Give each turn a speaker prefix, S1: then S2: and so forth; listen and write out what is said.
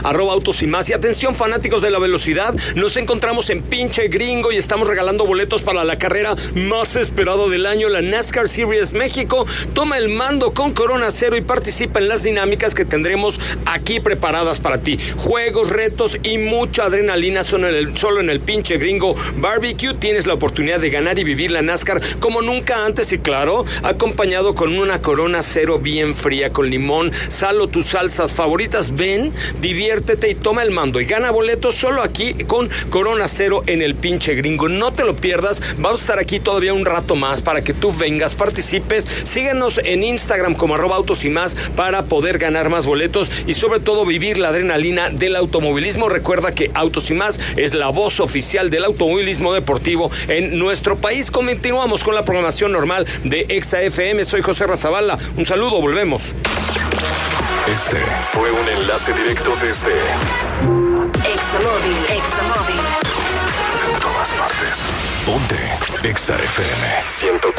S1: @autos y más. Y atención, fanáticos de la velocidad, nos encontramos en Pinche Gringo y estamos regalando boletos para la carrera más esperada del año, la NASCAR Series México. Toma el mando con Corona Cero y participa en las dinámicas que tendremos aquí preparadas para ti. Juegos, retos y mucha adrenalina solo en el Pinche Gringo Barbecue. Tienes la oportunidad de ganar y vivir la NASCAR como nunca antes y claro, acompañado con una Corona Cero bien fría con limón, sal o tus salsas favoritas. Ven, diviértete y toma el mando y gana boletos solo aquí con Corona Cero en el Pinche Gringo. No te lo pierdas, vamos a estar aquí todavía un rato más para que tú vengas, participes. Síguenos en Instagram como @autos y más para poder ganar más boletos y sobre todo vivir la adrenalina del automovilismo. Recuerda que Autos y Más es la voz oficial del automovilismo deportivo en nuestro país. Continuamos con la programación normal de Exa FM. Soy José Razabala. Un saludo, volvemos.
S2: Este fue un enlace directo desde
S3: Examóvil.
S2: En todas partes. Ponte Exa FM 104.